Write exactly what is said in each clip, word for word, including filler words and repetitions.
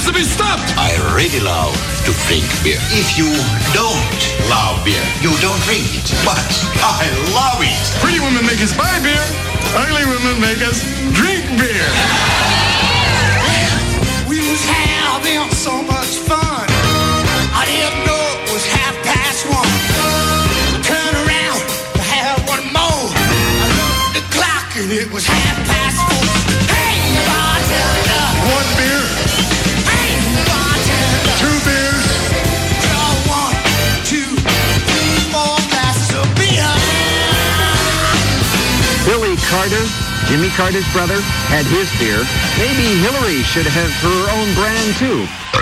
to be stopped. I really love to drink beer. If you don't love beer, you don't drink it. But I love it. Pretty women make us buy beer. Ugly women make us drink beer. We was having so much fun. I didn't know it was half past one. Turn around to have one more. I looked at the clock and it was half past four. Hey, bartender. One beer. Hey, bartender. Two beers. Draw one, two, three, four glasses of beer. Billy Carter, Jimmy Carter's brother, had his beer. Maybe Hillary should have her own brand too.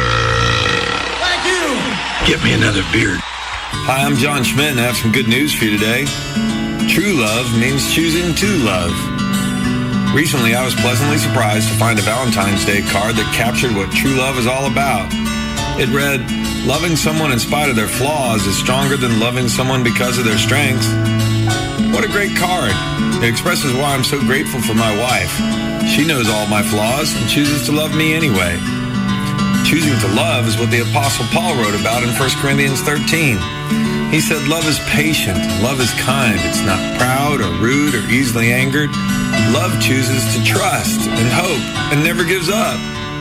Thank you. Get me another beer. Hi, I'm John Schmidt, and I have some good news for you today. True love means choosing to love. Recently, I was pleasantly surprised to find a Valentine's Day card that captured what true love is all about. It read, "Loving someone in spite of their flaws is stronger than loving someone because of their strengths." What a great card. It expresses why I'm so grateful for my wife. She knows all my flaws and chooses to love me anyway. Choosing to love is what the Apostle Paul wrote about in First Corinthians thirteen. He said, "Love is patient, love is kind. It's not proud or rude or easily angered. Love chooses to trust and hope and never gives up."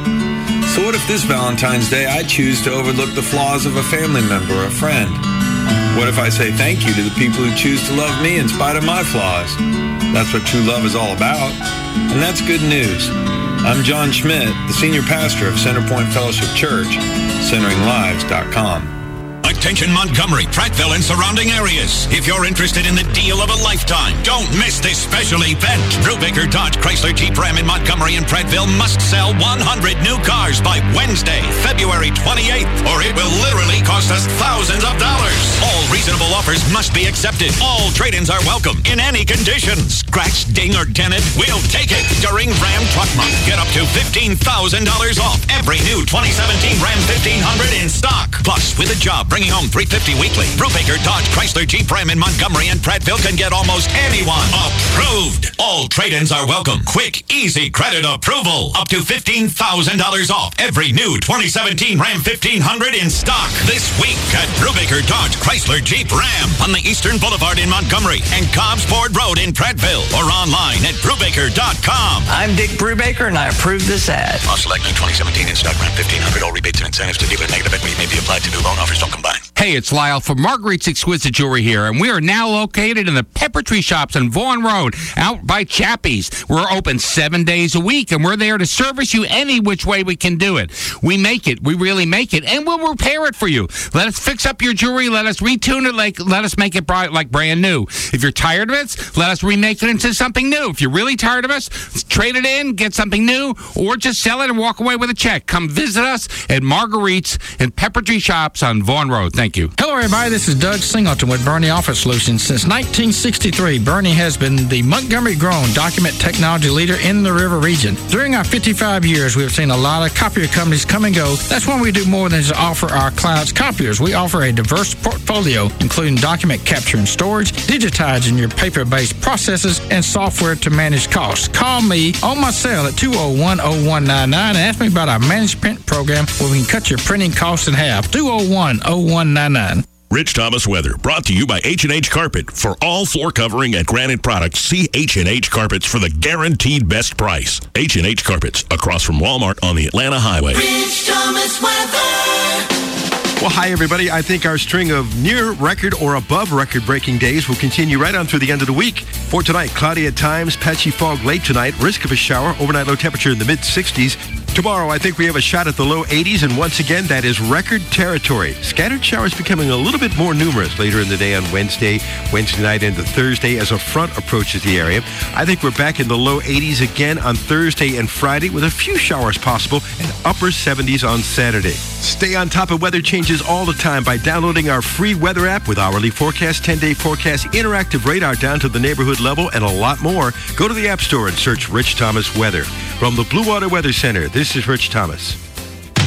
So what if this Valentine's Day I choose to overlook the flaws of a family member or a friend? What if I say thank you to the people who choose to love me in spite of my flaws? That's what true love is all about, and that's good news. I'm John Schmidt, the senior pastor of Centerpoint Fellowship Church, centering lives dot com. Attention Montgomery, Prattville, and surrounding areas. If you're interested in the deal of a lifetime, don't miss this special event. Brubaker Dodge Chrysler Jeep Ram in Montgomery and Prattville must sell one hundred new cars by Wednesday, February twenty-eighth, or it will literally cost us thousands of dollars. All reasonable offers must be accepted. All trade-ins are welcome in any condition. Scratch, ding, or dented, we'll take it during Ram Truck Month. Get up to fifteen thousand dollars off every new twenty seventeen Ram fifteen hundred in stock. Plus, with a job, bringing home three hundred fifty dollars weekly. Brubaker Dodge Chrysler Jeep Ram in Montgomery and Prattville can get almost anyone approved. All trade-ins are welcome. Quick, easy credit approval. Up to fifteen thousand dollars off every new twenty seventeen Ram fifteen hundred in stock. This week at Brubaker Dodge Chrysler Jeep Ram on the Eastern Boulevard in Montgomery and Cobbs Ford Road in Prattville, or online at brubaker dot com. I'm Dick Brubaker, and I approve this ad. I'll select new twenty seventeen in stock Ram fifteen hundred. All rebates and incentives to dealer negative equity may be applied to new loan offers. Don't combine. Hey, it's Lyle from Marguerite's Exquisite Jewelry here, and we are now located in the Pepper Tree Shops on Vaughan Road, out by Chappie's. We're open seven days a week, and we're there to service you any which way we can do it. We make it, we really make it, and we'll repair it for you. Let us fix up your jewelry, let us retune it, like let us make it bright, like brand new. If you're tired of it, let us remake it into something new. If you're really tired of us, trade it in, get something new, or just sell it and walk away with a check. Come visit us at Marguerite's and Pepper Tree Shops on Vaughan Road. Thank you. Hello, everybody. This is Doug Singleton with Bernie Office Solutions. Since nineteen sixty-three, Bernie has been the Montgomery-grown document technology leader in the River region. During our fifty-five years, we have seen a lot of copier companies come and go. That's when we do more than just offer our clients copiers. We offer a diverse portfolio, including document capture and storage, digitizing your paper-based processes, and software to manage costs. Call me on my cell at two oh one oh one nine nine and ask me about our managed print program where we can cut your printing costs in half. two oh one oh one nine nine. Rich Thomas Weather, brought to you by H and H Carpet. For all floor covering and granite products, see H and H Carpets for the guaranteed best price. H and H Carpets, across from Walmart on the Atlanta Highway. Rich Thomas Weather. Well, hi, everybody. I think our string of near record or above record breaking days will continue right on through the end of the week. For tonight, cloudy at times, patchy fog late tonight, risk of a shower, overnight low temperature in the mid sixties. Tomorrow, I think we have a shot at the low eighties, and once again, that is record territory. Scattered showers becoming a little bit more numerous later in the day on Wednesday, Wednesday night into Thursday as a front approaches the area. I think we're back in the low eighties again on Thursday and Friday with a few showers possible and upper seventies on Saturday. Stay on top of weather changes all the time by downloading our free weather app with hourly forecast, ten-day forecast, interactive radar down to the neighborhood level, and a lot more. Go to the App Store and search Rich Thomas Weather. From the Blue Water Weather Center, this is Rich Thomas.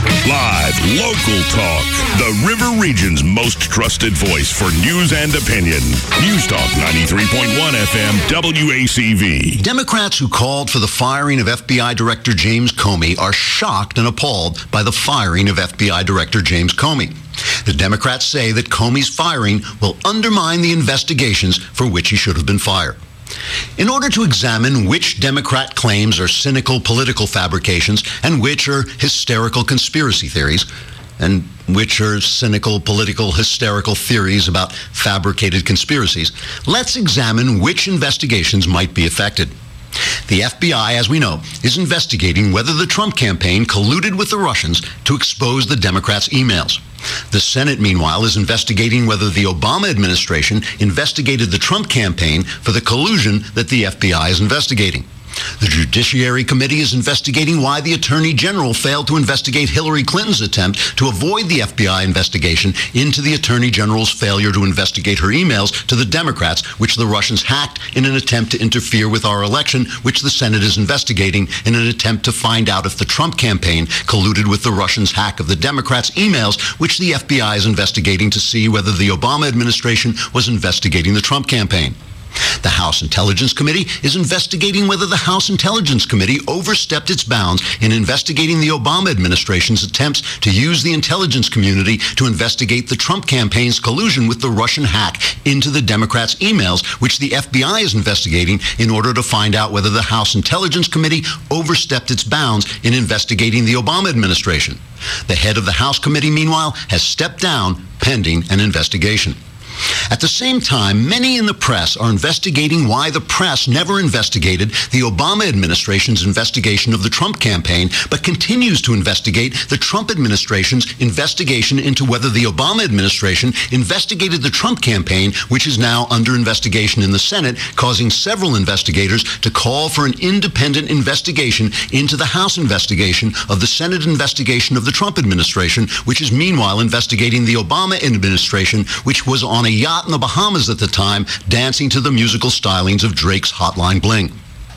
Live, local talk. The River Region's most trusted voice for news and opinion. News Talk ninety-three point one F M W A C V. Democrats who called for the firing of F B I Director James Comey are shocked and appalled by the firing of F B I Director James Comey. The Democrats say that Comey's firing will undermine the investigations for which he should have been fired. In order to examine which Democrat claims are cynical political fabrications and which are hysterical conspiracy theories, and which are cynical political hysterical theories about fabricated conspiracies, let's examine which investigations might be affected. The F B I, as we know, is investigating whether the Trump campaign colluded with the Russians to expose the Democrats' emails. The Senate, meanwhile, is investigating whether the Obama administration investigated the Trump campaign for the collusion that the F B I is investigating. The Judiciary Committee is investigating why the Attorney General failed to investigate Hillary Clinton's attempt to avoid the F B I investigation into the Attorney General's failure to investigate her emails to the Democrats, which the Russians hacked in an attempt to interfere with our election, which the Senate is investigating in an attempt to find out if the Trump campaign colluded with the Russians' hack of the Democrats' emails, which the F B I is investigating to see whether the Obama administration was investigating the Trump campaign. The House Intelligence Committee is investigating whether the House Intelligence Committee overstepped its bounds in investigating the Obama administration's attempts to use the intelligence community to investigate the Trump campaign's collusion with the Russian hack into the Democrats' emails, which the F B I is investigating in order to find out whether the House Intelligence Committee overstepped its bounds in investigating the Obama administration. The head of the House Committee, meanwhile, has stepped down pending an investigation. At the same time, many in the press are investigating why the press never investigated the Obama administration's investigation of the Trump campaign, but continues to investigate the Trump administration's investigation into whether the Obama administration investigated the Trump campaign, which is now under investigation in the Senate, causing several investigators to call for an independent investigation into the House investigation of the Senate investigation of the Trump administration, which is meanwhile investigating the Obama administration, which was on a yacht in the Bahamas at the time, dancing to the musical stylings of Drake's Hotline Bling.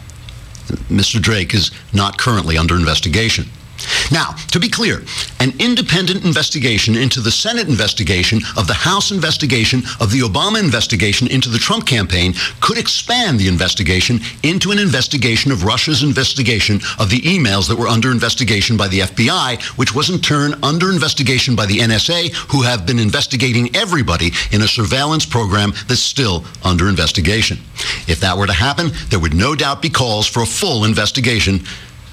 Mister Drake is not currently under investigation. Now, to be clear, an independent investigation into the Senate investigation of the House investigation of the Obama investigation into the Trump campaign could expand the investigation into an investigation of Russia's investigation of the emails that were under investigation by the F B I, which was in turn under investigation by the N S A, who have been investigating everybody in a surveillance program that's still under investigation. If that were to happen, there would no doubt be calls for a full investigation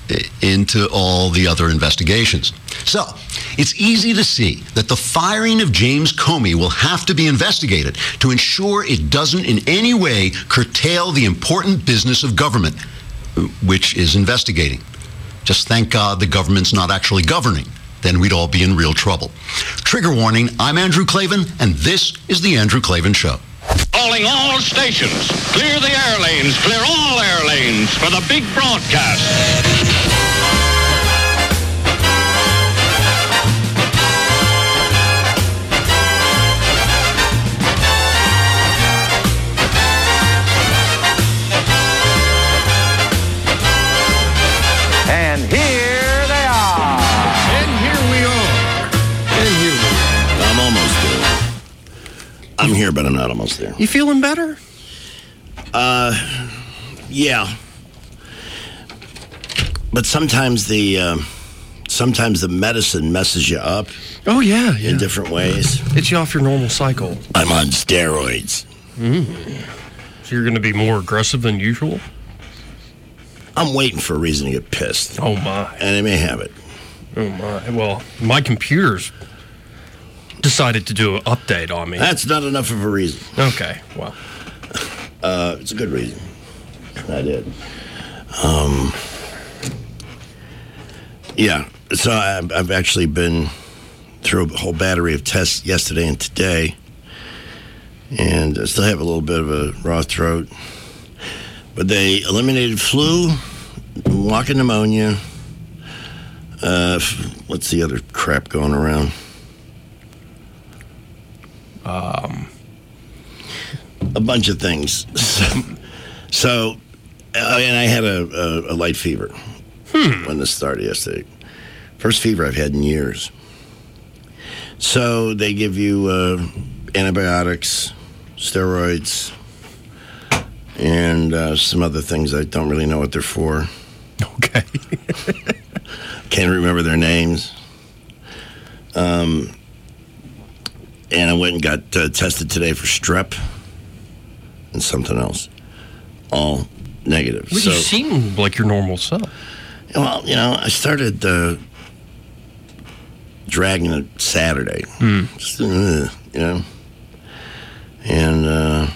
into all the other investigations. So, it's easy to see that the firing of James Comey will have to be investigated to ensure it doesn't in any way curtail the important business of government, which is investigating. Just thank God the government's not actually governing. Then we'd all be in real trouble. Trigger warning, I'm Andrew Klavan, and this is The Andrew Klavan Show. Calling all stations. Clear the air lanes. Clear all air lanes for the big broadcast. And here they are. And here we are. And here we are. I'm almost there. I'm here, but I'm not almost there. You feeling better? Uh, yeah. But sometimes the uh, sometimes the medicine messes you up. Oh yeah, yeah. In different ways. It's you off your normal cycle. I'm on steroids. Mm. So you're going to be more aggressive than usual? I'm waiting for a reason to get pissed. Oh my! And I may have it. Oh my! Well, my computer's decided to do an update on me. That's not enough of a reason. Okay, well. Uh, it's a good reason. I did. Um, yeah, so I've, I've actually been through a whole battery of tests yesterday and today, and I still have a little bit of a raw throat. But they eliminated flu, walking pneumonia, uh, what's the other crap going around? Um, a bunch of things. So, so uh, and I had a, a, a light fever hmm. when this started yesterday. First fever I've had in years. So they give you uh, antibiotics, steroids, and uh, some other things I don't really know what they're for. Okay. Can't remember their names. Um, and I went and got uh, tested today for strep and something else. All negative. Well, so, you seem like your normal self. Well, you know, I started uh, dragging it Saturday. Mm. Just, uh, you know. And uh,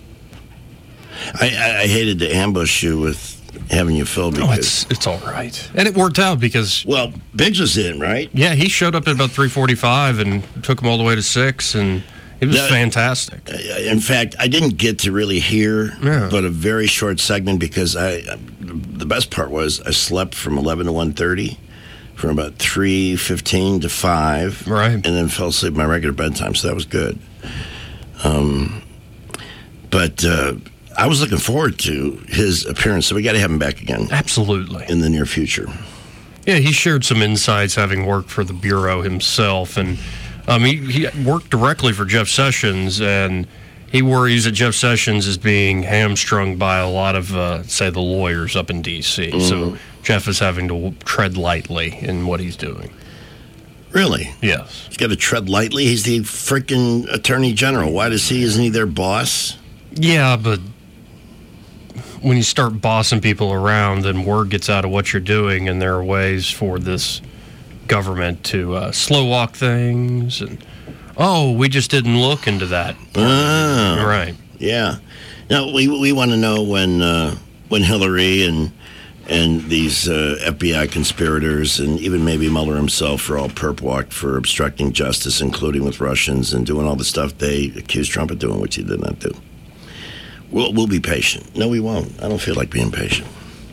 I, I, I hated to ambush you with having you filled because... Oh, it's, it's all right. And it worked out because... Well, Biggs was in, right? Yeah, he showed up at about three forty-five and took him all the way to six, and it was That- fantastic. In fact, I didn't get to really hear Yeah. but a very short segment because I. The best part was I slept from eleven to one thirty, from about three fifteen to five, right, and then fell asleep at my regular bedtime, so that was good. Um, but uh, I was looking forward to his appearance, so we got to have him back again. Absolutely. In the near future. Yeah, he shared some insights having worked for the Bureau himself, and um, he, he worked directly for Jeff Sessions, and he worries that Jeff Sessions is being hamstrung by a lot of, uh, say, the lawyers up in D C Mm-hmm. So Jeff is having to w- tread lightly in what he's doing. Really? Yes. He's got to tread lightly. He's the freaking attorney general. Why does he? Isn't he their boss? Yeah, but when you start bossing people around, then word gets out of what you're doing, and there are ways for this government to uh, slow walk things. And oh, we just didn't look into that. Oh, right. Yeah. Now we we want to know when uh, when Hillary and and these uh, F B I conspirators and even maybe Mueller himself are all perp walked for obstructing justice, including with Russians and doing all the stuff they accused Trump of doing, which he did not do. We'll, we'll be patient. No, we won't. I don't feel like being patient.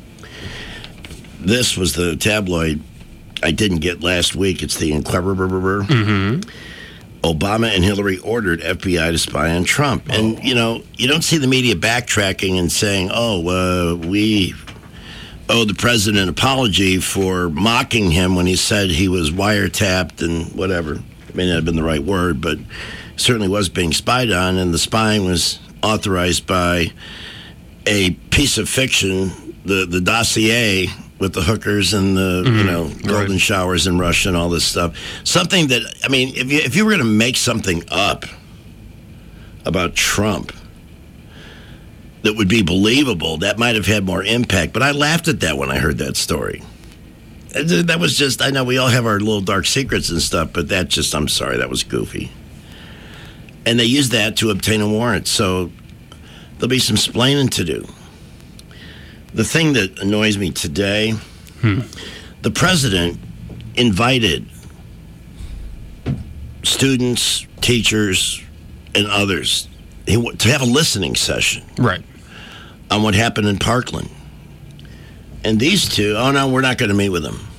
This was the tabloid I didn't get last week. It's the Inquirer. Mm-hmm. Obama and Hillary ordered F B I to spy on Trump. And, you know, you don't see the media backtracking and saying, oh, uh, we owe the president an apology for mocking him when he said he was wiretapped and whatever. It may not have been the right word, but certainly was being spied on, and the spying was authorized by a piece of fiction, the, the dossier with the hookers and the, mm-hmm. you know, golden right. showers in Russia and all this stuff. Something that, I mean, if you, if you were going to make something up about Trump that would be believable, that might have had more impact. But I laughed at that when I heard that story. That was just, I know we all have our little dark secrets and stuff, but that just, I'm sorry, that was goofy. And they used that to obtain a warrant, so there'll be some splaining to do. The thing that annoys me today, hmm. the president invited students, teachers, and others to have a listening session. Right. On what happened in Parkland. And these two, oh no, we're not going to meet with them.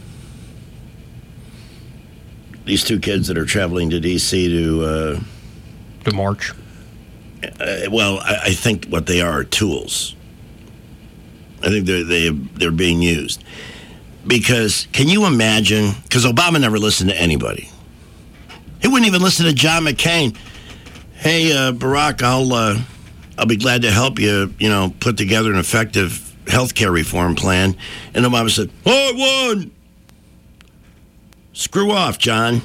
These two kids that are traveling to D C to... Uh, to march? Uh, well, I, I think what they are are tools. I think they're, they, they're being used. Because, can you imagine, because Obama never listened to anybody. He wouldn't even listen to John McCain. Hey, uh, Barack, I'll, uh, I'll be glad to help you, you know, put together an effective health care reform plan. And Obama said, I won! Screw off, John.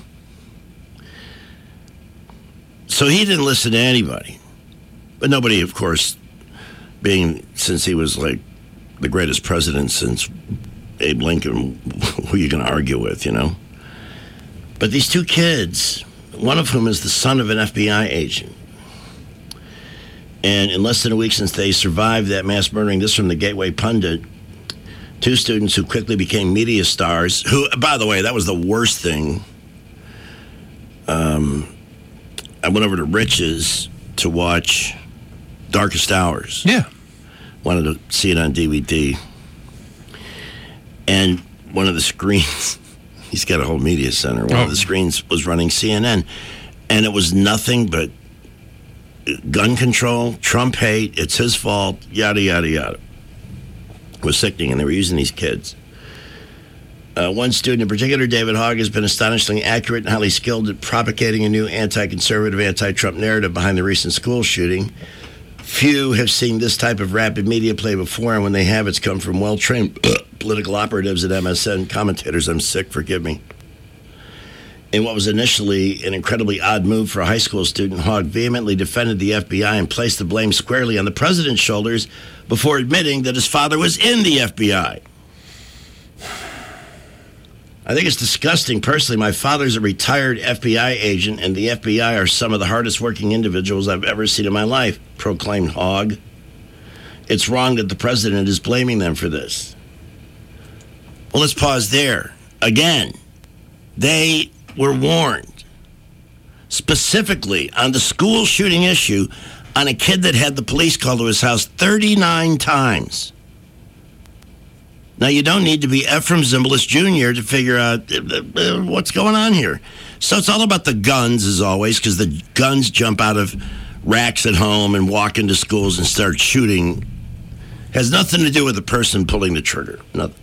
So he didn't listen to anybody. But nobody, of course, being, since he was like the greatest president since Abe Lincoln, who are you going to argue with, you know? But these two kids, one of whom is the son of an F B I agent, and in less than a week since they survived that mass murdering, this from the Gateway Pundit, two students who quickly became media stars, who, by the way, that was the worst thing. Um, I went over to Rich's to watch Darkest Hours. Yeah. Wanted to see it on D V D. And one of the screens, he's got a whole media center, one oh. of the screens was running C N N. And it was nothing but gun control, Trump hate, it's his fault, yada, yada, yada. It was sickening, and they were using these kids. Uh, one student in particular, David Hogg, has been astonishingly accurate and highly skilled at propagating a new anti-conservative, anti-Trump narrative behind the recent school shooting. Few have seen this type of rapid media play before, and when they have, it's come from well-trained political operatives at M S N, commentators. I'm sick, forgive me. In what was initially an incredibly odd move for a high school student, Hogg vehemently defended the F B I and placed the blame squarely on the president's shoulders before admitting that his father was in the F B I. I think it's disgusting. Personally, my father's a retired F B I agent, and the F B I are some of the hardest working individuals I've ever seen in my life, proclaimed Hogg. It's wrong that the president is blaming them for this. Well, let's pause there. Again, they were warned specifically on the school shooting issue on a kid that had the police called to his house thirty-nine times. Now, you don't need to be Ephraim Zimbalist Junior to figure out uh, uh, what's going on here. So it's all about the guns, as always, because the guns jump out of racks at home and walk into schools and start shooting. Has nothing to do with the person pulling the trigger. Nothing.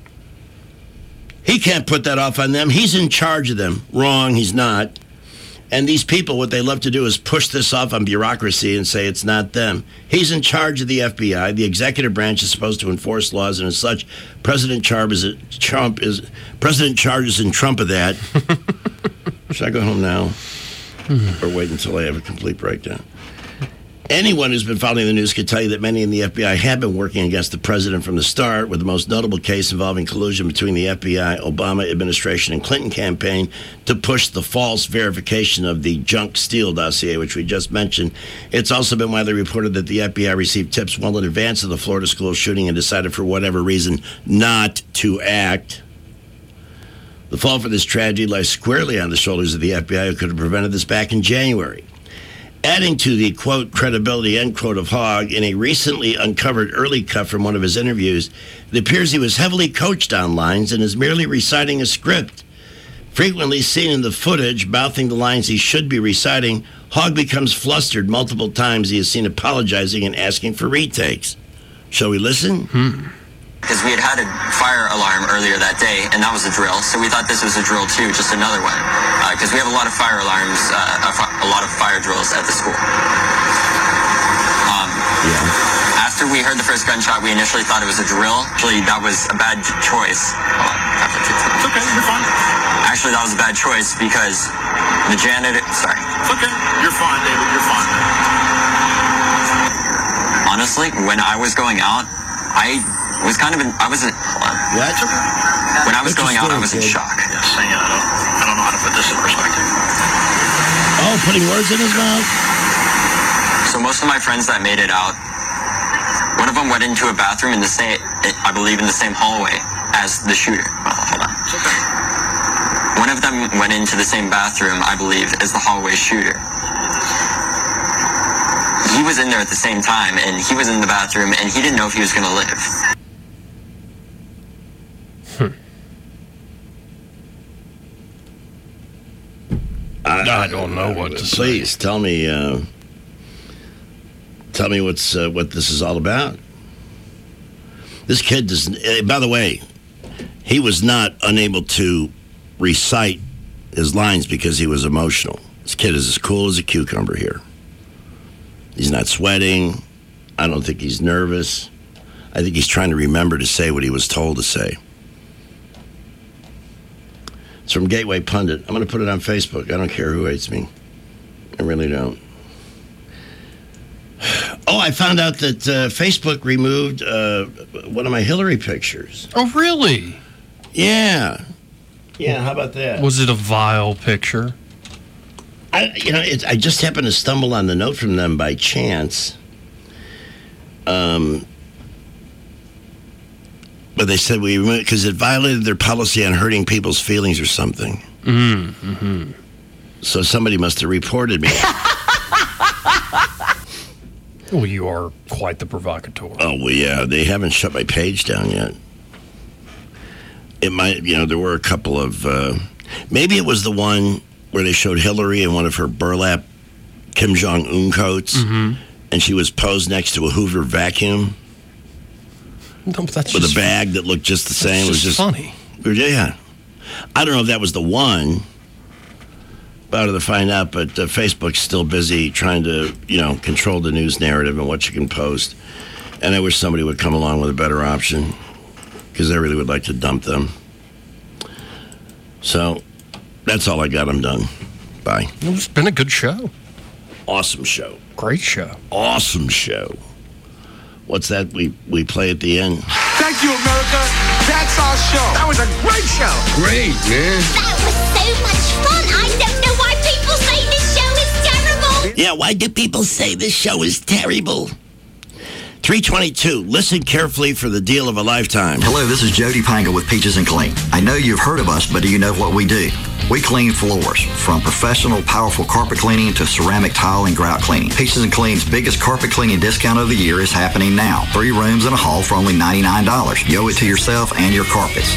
He can't put that off on them. He's in charge of them. Wrong, he's not. And these people, what they love to do is push this off on bureaucracy and say it's not them. He's in charge of the F B I. The executive branch is supposed to enforce laws, and as such, President Trump is Trump is President charges in Trump of that. Should I go home now, or wait until I have a complete breakdown? Anyone who's been following the news can tell you that many in the F B I have been working against the president from the start, with the most notable case involving collusion between the F B I, Obama administration, and Clinton campaign to push the false verification of the junk Steele dossier, which we just mentioned. It's also been widely reported that the F B I received tips well in advance of the Florida school shooting and decided for whatever reason not to act. The fault for this tragedy lies squarely on the shoulders of the F B I, who could have prevented this back in January. Adding to the, quote, credibility, end quote, of Hogg, in a recently uncovered early cut from one of his interviews, it appears he was heavily coached on lines and is merely reciting a script. Frequently seen in the footage, mouthing the lines he should be reciting, Hogg becomes flustered multiple times. He is seen apologizing and asking for retakes. Shall we listen? Hmm. Because we had had a fire alarm earlier that day, and that was a drill. So we thought this was a drill too, just another one. Because uh, we have a lot of fire alarms, uh, a, fi- a lot of fire drills at the school. Um, yeah. After we heard the first gunshot, we initially thought it was a drill. Actually, that was a bad choice. Hold on. It's okay, you're fine. Actually, that was a bad choice because the janitor. Sorry. It's okay, you're fine, David. You're fine. Honestly, when I was going out, I. It was kind of in, I was in, hold on. What? When I was going out, I was in shock. Yes, I, uh, don't, I don't know how to put this in perspective. Oh, putting words in his mouth? So most of my friends that made it out, one of them went into a bathroom in the same, I believe in the same hallway as the shooter. Oh, hold on. It's okay. One of them went into the same bathroom, I believe, as the hallway shooter. He was in there at the same time, and he was in the bathroom, and he didn't know if he was going to live. I, I don't know what to please, say. Please tell me. Uh, tell me what's uh, what this is all about. This kid doesn't. Uh, by the way, he was not unable to recite his lines because he was emotional. This kid is as cool as a cucumber here. He's not sweating. I don't think he's nervous. I think he's trying to remember to say what he was told to say. It's from Gateway Pundit. I'm going to put it on Facebook. I don't care who hates me. I really don't. Oh, I found out that uh, Facebook removed uh, one of my Hillary pictures. Oh, really? Yeah. Yeah, how about that? Was it a vile picture? I, you know, it, I just happened to stumble on the note from them by chance. Um, but they said we because it violated their policy on hurting people's feelings or something. Mm-hmm. So somebody must have reported me. Well, you are quite the provocateur. Oh, well, yeah. They haven't shut my page down yet. It might, you know, there were a couple of, uh, maybe it was the one where they showed Hillary in one of her burlap Kim Jong-un coats, mm-hmm. and she was posed next to a Hoover vacuum. No, but that's with just a bag that looked just the same. That's It was just just funny. Yeah. I don't know if that was the one. About to find out, but uh, Facebook's still busy trying to, you know, control the news narrative and what you can post. And I wish somebody would come along with a better option because I really would like to dump them. So that's all I got. I'm done. Bye. It's been a good show. Awesome show. Great show. Awesome show. What's that we, we play at the end? Thank you, America. That's our show. That was a great show. Great, man. That was so much fun. I don't know why people say this show is terrible. Yeah, why do people say this show is terrible? three twenty-two. Listen carefully for the deal of a lifetime. Hello, this is Jody Pangle with Peaches and Clean. I know you've heard of us, but do you know what we do? We clean floors, from professional, powerful carpet cleaning to ceramic tile and grout cleaning. Peaches and Clean's biggest carpet cleaning discount of the year is happening now. Three rooms and a hall for only ninety-nine dollars. You owe it to yourself and your carpets.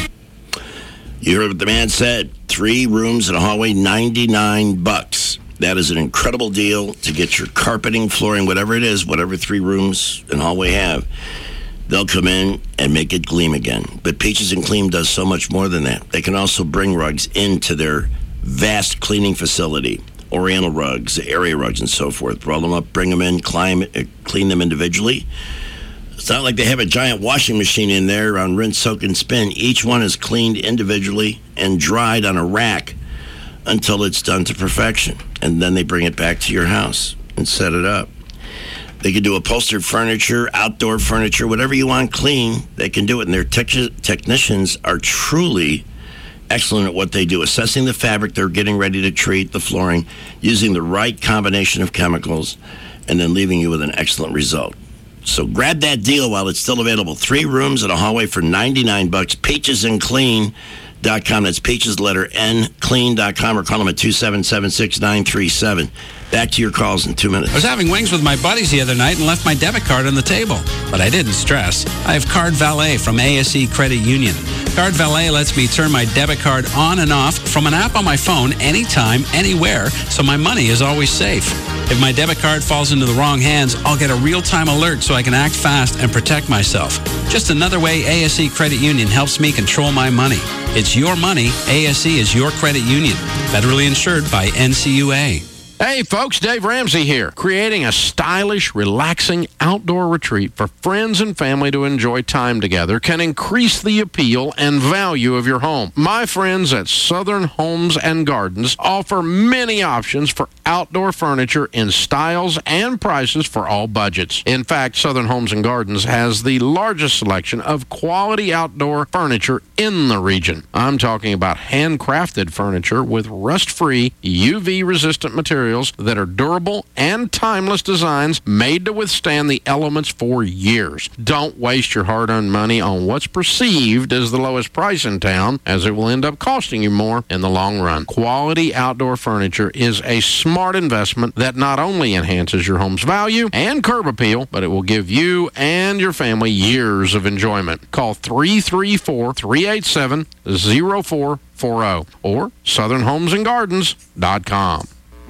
You heard what the man said. Three rooms and a hallway, ninety-nine bucks. That is an incredible deal to get your carpeting, flooring, whatever it is, whatever three rooms and hallway have. They'll come in and make it gleam again. But Peaches and Clean does so much more than that. They can also bring rugs into their vast cleaning facility. Oriental rugs, area rugs, and so forth. Roll them up, bring them in, climb, uh, clean them individually. It's not like they have a giant washing machine in there on rinse, soak, and spin. Each one is cleaned individually and dried on a rack until it's done to perfection. And then they bring it back to your house and set it up. They can do upholstered furniture, outdoor furniture, whatever you want clean, they can do it. And their te- technicians are truly excellent at what they do, assessing the fabric they're getting ready to treat, the flooring, using the right combination of chemicals, and then leaving you with an excellent result. So grab that deal while it's still available. Three rooms and a hallway for ninety-nine bucks. Peaches and Clean. Dot com. That's Peaches, letter N, clean dot com, or call them at two seven seven, six nine three seven. Back to your calls in two minutes. I was having wings with my buddies the other night and left my debit card on the table. But I didn't stress. I have Card Valet from A S E Credit Union. Card Valet lets me turn my debit card on and off from an app on my phone anytime, anywhere, so my money is always safe. If my debit card falls into the wrong hands, I'll get a real-time alert so I can act fast and protect myself. Just another way A S E Credit Union helps me control my money. It's your money. A S E is your credit union. Federally insured by N C U A. Hey folks, Dave Ramsey here, creating a stylish, relaxing outdoor retreat for friends and family to enjoy time together can increase the appeal and value of your home. My friends at Southern Homes and Gardens offer many options for outdoor furniture in styles and prices for all budgets. In fact, Southern Homes and Gardens has the largest selection of quality outdoor furniture in the region. I'm talking about handcrafted furniture with rust-free, U V-resistant materials that are durable and timeless designs made to withstand the elements for years. Don't waste your hard-earned money on what's perceived as the lowest price in town, as it will end up costing you more in the long run. Quality outdoor furniture is a smart investment that not only enhances your home's value and curb appeal, but it will give you and your family years of enjoyment. Call three three four, three eight seven, zero four four zero or southern homes and gardens dot com.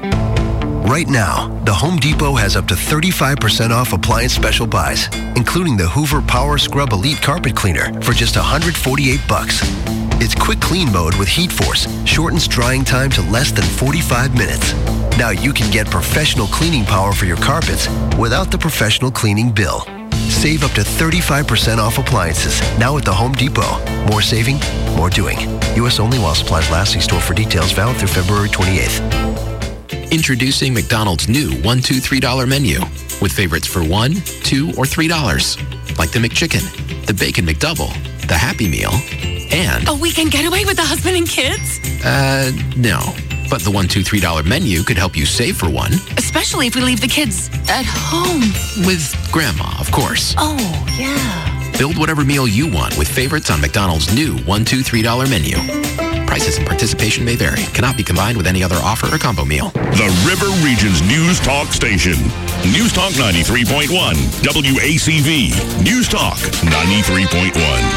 Right now, the Home Depot has up to thirty-five percent off appliance special buys, including the Hoover Power Scrub Elite Carpet Cleaner for just one hundred forty-eight bucks. Its quick clean mode with heat force shortens drying time to less than forty-five minutes. Now you can get professional cleaning power for your carpets without the professional cleaning bill. Save up to thirty-five percent off appliances now at the Home Depot. More saving, more doing. U S only while supplies last. See store for details. Valid through February twenty-eighth. Introducing McDonald's new one, two, three dollar menu with favorites for one, two, or three dollars, like the McChicken, the Bacon McDouble, the Happy Meal, and a weekend getaway with the husband and kids? Uh, no. But the one, two, three dollar menu could help you save for one. Especially if we leave the kids at home. With Grandma, of course. Oh, yeah. Build whatever meal you want with favorites on McDonald's new one, two, three dollar menu. Prices and participation may vary. Cannot be combined with any other offer or combo meal. The River Region's News Talk Station. News Talk ninety-three point one. W A C V. News Talk ninety-three point one.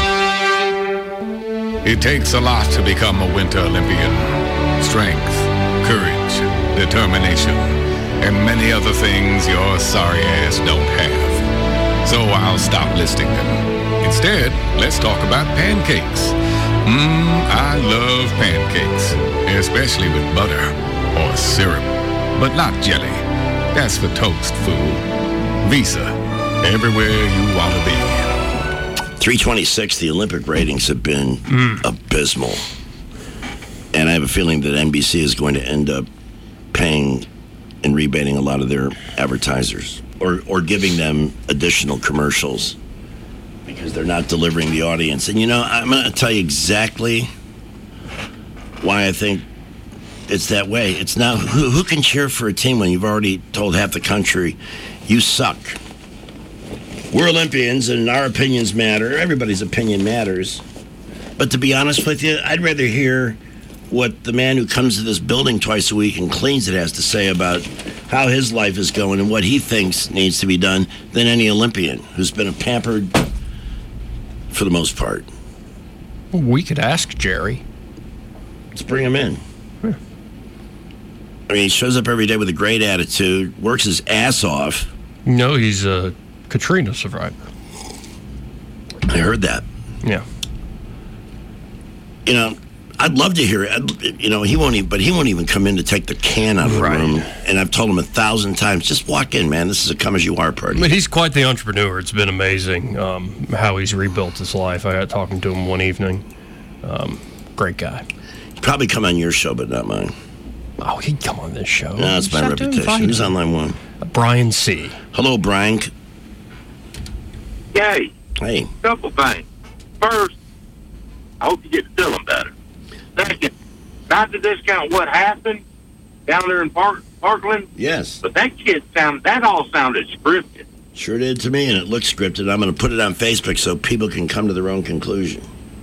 It takes a lot to become a Winter Olympian. Strength, courage, determination, and many other things your sorry ass don't have. So I'll stop listing them. Instead, let's talk about pancakes. Mmm, I love pancakes, especially with butter or syrup, but not jelly. That's for toast, fool. Visa, everywhere you want to be. three twenty-six, the Olympic ratings have been mm. abysmal. And I have a feeling that N B C is going to end up paying and rebating a lot of their advertisers or, or giving them additional commercials because they're not delivering the audience. And, you know, I'm going to tell you exactly why I think it's that way. It's now, who, who can cheer for a team when you've already told half the country, you suck? We're Olympians and our opinions matter. Everybody's opinion matters. But to be honest with you, I'd rather hear what the man who comes to this building twice a week and cleans it has to say about how his life is going and what he thinks needs to be done than any Olympian who's been a pampered for the most part. Well, we could ask Jerry. Let's bring him in. Yeah. I mean, he shows up every day with a great attitude, works his ass off. No, he's a Katrina survivor. I heard that. Yeah. You know, I'd love to hear it. I'd, you know, he won't even, but he won't even come in to take the can out of the right. room. And I've told him a thousand times, just walk in, man. This is a come-as-you-are party. I mean, he's quite the entrepreneur. It's been amazing um, how he's rebuilt his life. I got talking to him one evening. Um, great guy. He'd probably come on your show, but not mine. Oh, he'd come on this show. No, that's my reputation. Who's on line one? Uh, Brian C. Hello, Brian. Yay. Hey. Couple things. First, I hope you get feeling better. Second, not to discount what happened down there in Park, Parkland. Yes. But that kid sound that all sounded scripted. Sure did to me, and it looks scripted. I'm going to put it on Facebook so people can come to their own conclusion.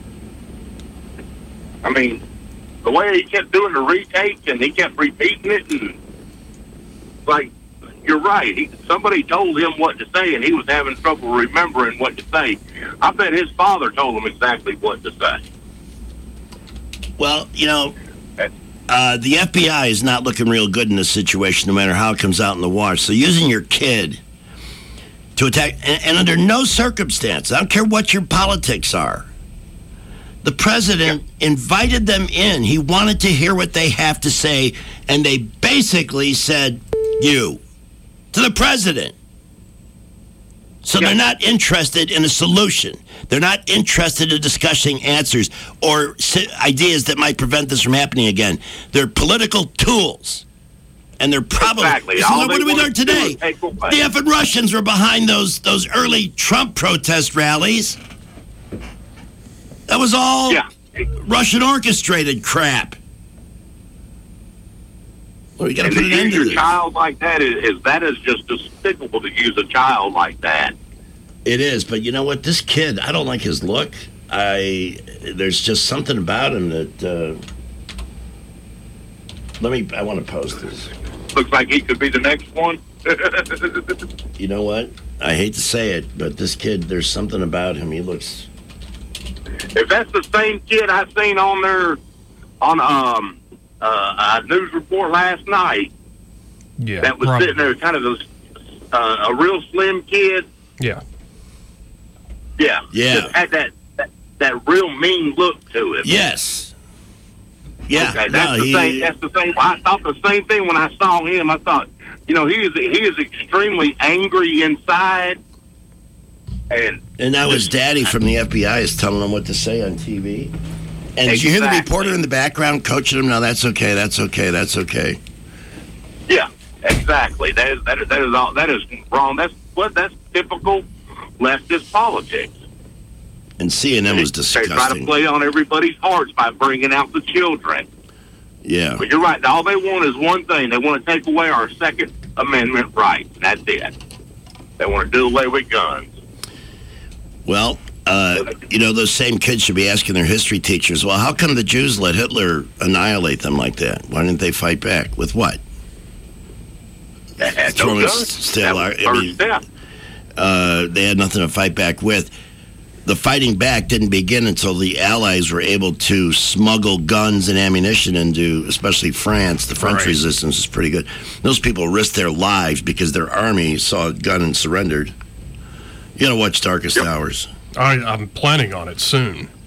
I mean, the way he kept doing the retake and he kept repeating it, and like, you're right. He, somebody told him what to say, and he was having trouble remembering what to say. I bet his father told him exactly what to say. Well, you know, uh, the F B I is not looking real good in this situation, no matter how it comes out in the wash. So using your kid to attack, and, and under no circumstance, I don't care what your politics are, the president invited them in. He wanted to hear what they have to say, and they basically said, you, to the president. So they're not interested in a solution. They're not interested in discussing answers or ideas that might prevent this from happening again. They're political tools. And they're probably... Exactly. So what did we learn today? The effing Russians were behind those those early Trump protest rallies. That was all yeah. Russian orchestrated crap. Well, we got to and put an to end use to your this. child like that is, is that is just despicable to use a child like that. It is, but you know what? This kid, I don't like his look. I there's just something about him that. Uh, let me. I want to post this. Looks like he could be the next one. You know what? I hate to say it, but this kid, there's something about him. He looks. If that's the same kid I seen on there on um. Uh, a news report last night yeah, that was probably. sitting there, kind of a, uh, a real slim kid. Yeah. Yeah. Yeah. Just had that, that that real mean look to him. Yes. Yeah. Okay, that's no, the he, same. That's the same. I thought the same thing when I saw him. I thought, you know, he is he is extremely angry inside, and and that was Daddy from the F B I is telling him what to say on T V. And did you hear the reporter in the background coaching him? No, that's okay. That's okay. That's okay. Yeah, exactly. That is that is that is all. That is wrong. That's what that's typical leftist politics. And C N N was disgusting. They try to play on everybody's hearts by bringing out the children. Yeah. But you're right. All they want is one thing. They want to take away our Second Amendment rights. That's it. They want to do away with guns. Well, uh, you know, those same kids should be asking their history teachers, well, how come the Jews let Hitler annihilate them like that? Why didn't they fight back? With what? They had no guns. Still, that was I mean, step. Uh, they had nothing to fight back with. The fighting back didn't begin until the Allies were able to smuggle guns and ammunition into, especially France. The French right. resistance is pretty good. Those people risked their lives because their army saw a gun and surrendered. You got to watch Darkest yep. Hours. I, I'm planning on it soon.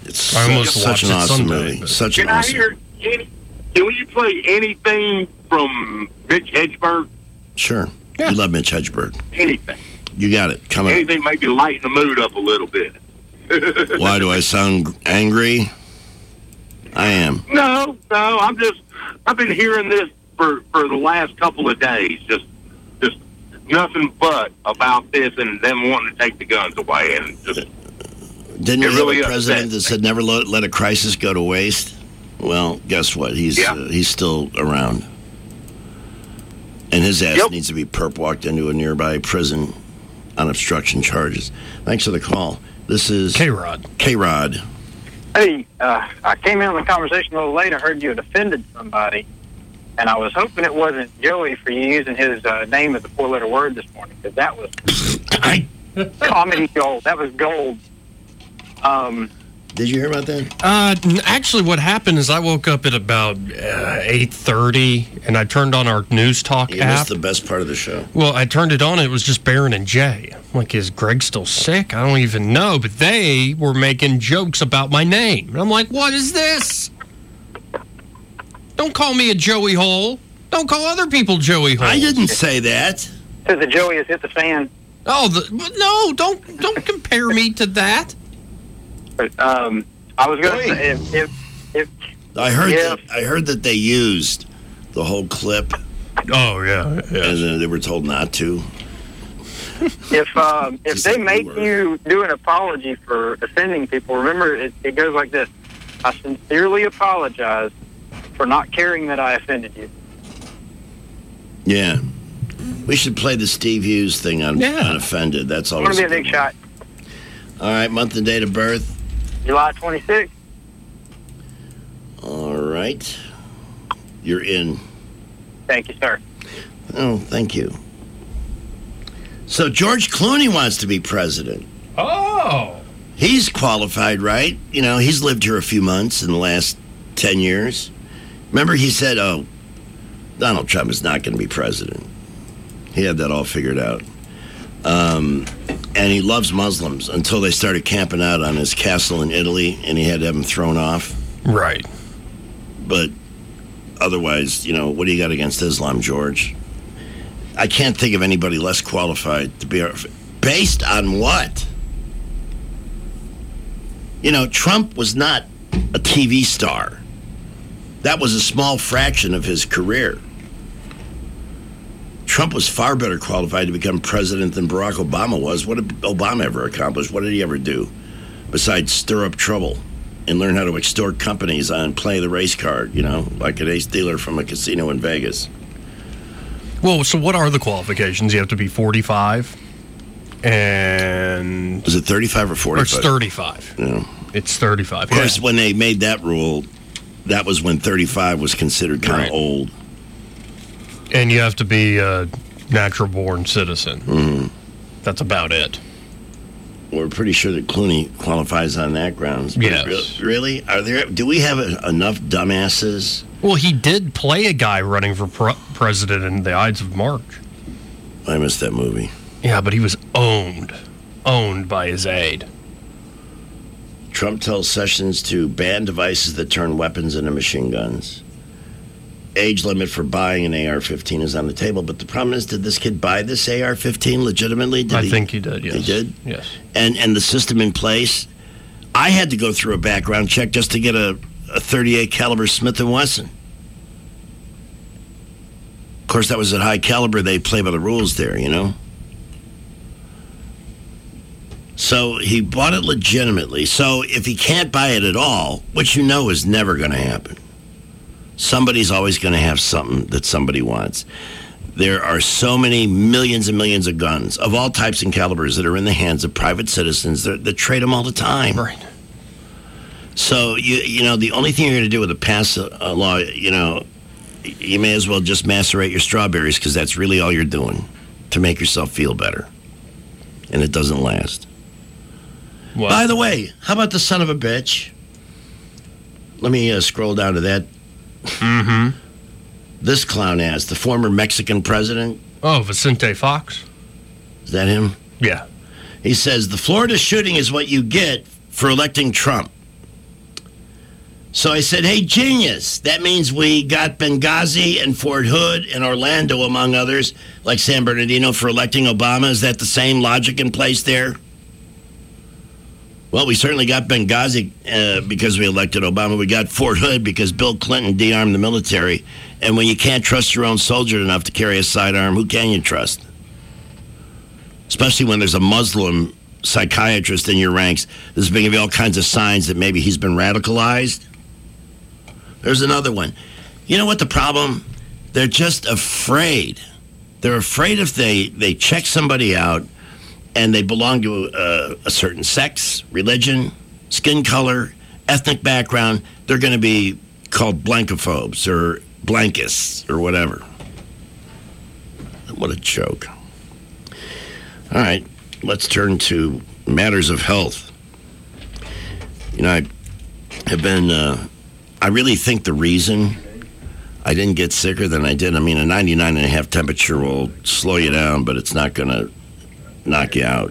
It's I almost such watched an it awesome Sunday, movie. but- Such Can an I awesome. hear any? Can you play anything from Mitch Hedberg? Sure. You love Mitch Hedberg. Anything. You got it. Coming. Anything maybe lighten the mood up a little bit. Why do I sound angry? I am. No, no. I'm just. I've been hearing this for for the last couple of days. Just, just nothing but about this and them wanting to take the guns away and just. Didn't It we really have a upsets president that said never let, let a crisis go to waste? Well, guess what? He's Yeah. uh, he's still around, and his ass Yep. needs to be perp walked into a nearby prison on obstruction charges. Thanks for the call. This is K-Rod. K-Rod. Hey, uh, I came in on the conversation a little late. I heard you had offended somebody, and I was hoping it wasn't Joey for you using his uh, name as a four-letter word this morning, because that was comedy gold. That was gold. Um, Did you hear about that? Uh, n- actually, what happened is I woke up at about uh, eight thirty, and I turned on our News Talk You app. missed the best part of the show. Well, I turned it on. It was just Barron and Jay. I'm like, is Greg still sick? I don't even know. But they were making jokes about my name. And I'm like, what is this? Don't call me a Joey Hole. Don't call other people Joey Hole. I didn't say that. Says the Joey has hit the fan. Oh, the, no! Don't don't compare me to that. But um, I was going to say if if if I heard Yeah. that. I heard that they used the whole clip. Oh yeah, and then they were told not to. if um, if they make you do an apology for offending people, remember it, it goes like this: I sincerely apologize for not caring that I offended you. Yeah, we should play the Steve Hughes thing on, Yeah. on Offended. That's I always want to be a big shot. All right, month and date of birth. July twenty-sixth. All right, you're in. Thank you, sir. Oh, thank you. So George Clooney wants to be president. Oh. He's qualified, right? You know, he's lived here a few months in the last ten years. Remember, he said, oh, Donald Trump is not going to be president. He had that all figured out. Um, and he loves Muslims until they started camping out on his castle in Italy, and he had to have them thrown off. Right. But otherwise, you know, what do you got against Islam, George? I can't think of anybody less qualified to be our... Based on what? You know, Trump was not a T V star. That was a small fraction of his career. Trump was far better qualified to become president than Barack Obama was. What did Obama ever accomplish? What did he ever do besides stir up trouble and learn how to extort companies on play the race card, you know, like an ace dealer from a casino in Vegas? Well, so what are the qualifications? You have to be forty-five, and Was it thirty-five or or forty-five? it's thirty-five. Yeah. It's thirty-five. Of course, when they made that rule, that was when thirty-five was considered kind of Right. old. And you have to be a natural-born citizen. Mm-hmm. That's about it. We're pretty sure that Clooney qualifies on that grounds. But Yes. re- Really? Are there? Do we have a, enough dumbasses? Well, he did play a guy running for pre- president in the Ides of March. I missed that movie. Yeah, but he was owned. Owned by his aide. Trump tells Sessions to ban devices that turn weapons into machine guns. Age limit for buying an A R fifteen is on the table, but the problem is, did this kid buy this A R fifteen legitimately? Did I he, think he did, yes. He did? Yes. And and the system in place? I had to go through a background check just to get a, a thirty-eight caliber Smith and Wesson. Of course, that was at high caliber. They play by the rules there, you know? So he bought it legitimately. So if he can't buy it at all, which you know is never going to happen, somebody's always going to have something that somebody wants. There are so many millions and millions of guns of all types and calibers that are in the hands of private citizens that, that trade them all the time. Right. So, you you know, the only thing you're going to do with a pass a, a law, you know, you may as well just macerate your strawberries, because that's really all you're doing to make yourself feel better. And it doesn't last. What? By the way, how about the son of a bitch? Let me uh, scroll down to that. Mm-hmm. This clown ass, the former Mexican president. Oh, Vicente Fox? Is that him? Yeah. He says, the Florida shooting is what you get for electing Trump. So I said, hey, genius, that means we got Benghazi and Fort Hood and Orlando, among others, like San Bernardino, for electing Obama. Is that the same logic in place there? Well, we certainly got Benghazi uh, because we elected Obama. We got Fort Hood because Bill Clinton de-armed the military. And when you can't trust your own soldier enough to carry a sidearm, who can you trust? Especially when there's a Muslim psychiatrist in your ranks that's giving you all kinds of signs that maybe he's been radicalized. There's another one. You know what the problem? They're just afraid. They're afraid if they, they check somebody out and they belong to a, a certain sex, religion, skin color, ethnic background, they're going to be called blankophobes or blankists or whatever. What a joke. All right, let's turn to matters of health. You know, I have been... Uh, I really think the reason I didn't get sicker than I did, I mean, a ninety-nine and a half temperature will slow you down, but it's not going to knock you out.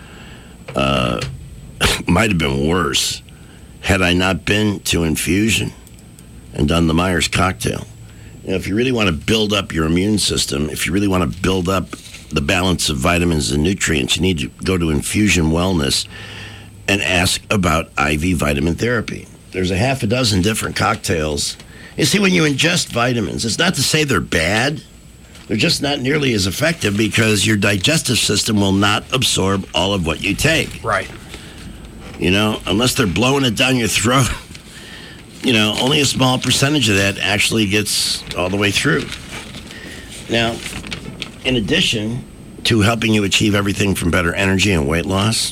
Uh, might have been worse had I not been to infusion and done the Myers cocktail. You know, if you really want to build up your immune system, if you really want to build up the balance of vitamins and nutrients, you need to go to Infusion Wellness and ask about I V vitamin therapy. There's a half a dozen different cocktails. You see, when you ingest vitamins, it's not to say they're bad. They're just not nearly as effective because your digestive system will not absorb all of what you take. Right. You know, unless they're blowing it down your throat, you know, only a small percentage of that actually gets all the way through. Now, in addition to helping you achieve everything from better energy and weight loss,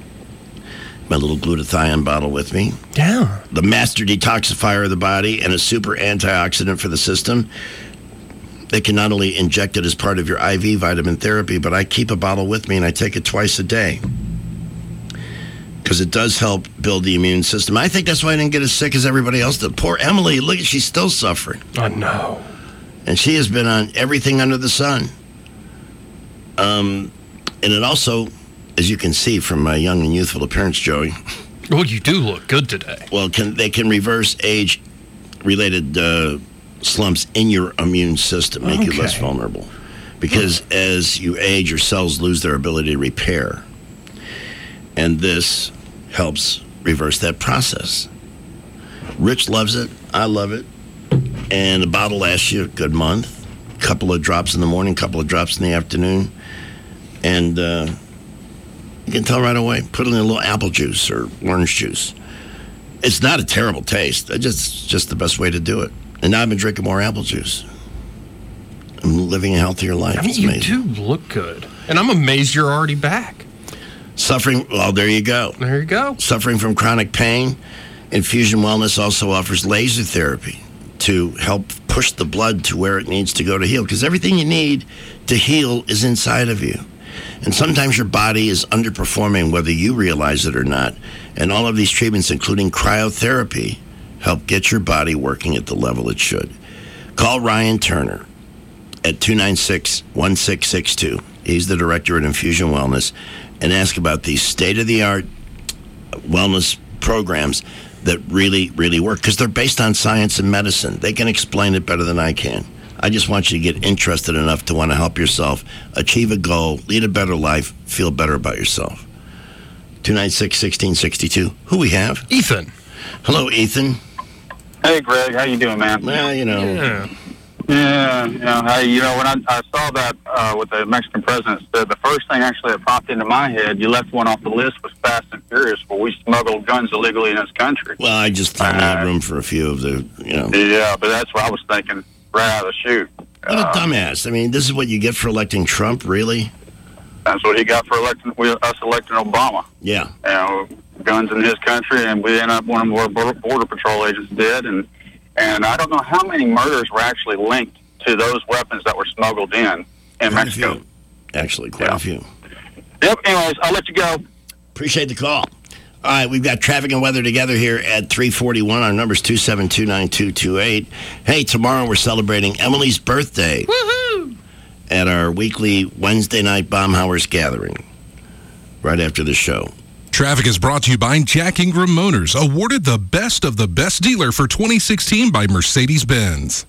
my little glutathione bottle with me. Yeah. The master detoxifier of the body and a super antioxidant for the system. They can not only inject it as part of your I V vitamin therapy, but I keep a bottle with me and I take it twice a day. Because it does help build the immune system. I think that's why I didn't get as sick as everybody else did. Poor Emily, look, she's still suffering. Oh, no. And she has been on everything under the sun. Um, and it also... As you can see from my young and youthful appearance, Joey. Well, you do look good today. Well, can they can reverse age-related uh, slumps in your immune system, make okay. you less vulnerable. Because as you age, your cells lose their ability to repair. And this helps reverse that process. Rich loves it. I love it. And the bottle lasts you a good month. A couple of drops in the morning, couple of drops in the afternoon. And... Uh, You can tell right away. Put it in a little apple juice or orange juice. It's not a terrible taste. It's just, just the best way to do it. And now I've been drinking more apple juice. I'm living a healthier life. I mean, it's you amazing. do look good. And I'm amazed you're already back. Suffering, well, there you go. There you go. Suffering from chronic pain, Infusion Wellness also offers laser therapy to help push the blood to where it needs to go to heal. Because everything you need to heal is inside of you. And sometimes your body is underperforming whether you realize it or not. And all of these treatments, including cryotherapy, help get your body working at the level it should. Call Ryan Turner at two nine six, one six six two. He's the director at Infusion Wellness. And ask about these state-of-the-art wellness programs that really, really work. Because they're based on science and medicine. They can explain it better than I can. I just want you to get interested enough to want to help yourself achieve a goal, lead a better life, feel better about yourself. two nine six, one six six two. Who we have? Ethan. Hello, Ethan. Hey, Greg. How you doing, man? Well, you know. Yeah. Yeah, you know, hey, you know, when I, I saw that uh, with the Mexican president, the, the first thing actually that popped into my head, you left one off the list, was Fast and Furious, where we smuggled guns illegally in this country. Well, I just thought we had room for a few of the, you know. Yeah, but that's what I was thinking right out of the chute. What a dumbass. I mean, this is what you get for electing Trump, really? That's what he got for electing us electing Obama. Yeah. You know, guns in his country, and we ended up one of our border, border patrol agents did, and and I don't know how many murders were actually linked to those weapons that were smuggled in in quite Mexico. A few. Actually, quite yeah. a few. Yep. Anyways, I'll let you go. Appreciate the call. All right, we've got traffic and weather together here at three forty-one. Our number's two seven two, nine two two eight. Hey, tomorrow we're celebrating Emily's birthday. Woohoo! At our weekly Wednesday night Baumhauer's gathering, right after the show. Traffic is brought to you by Jack Ingram Motors, awarded the best of the best dealer for twenty sixteen by Mercedes-Benz.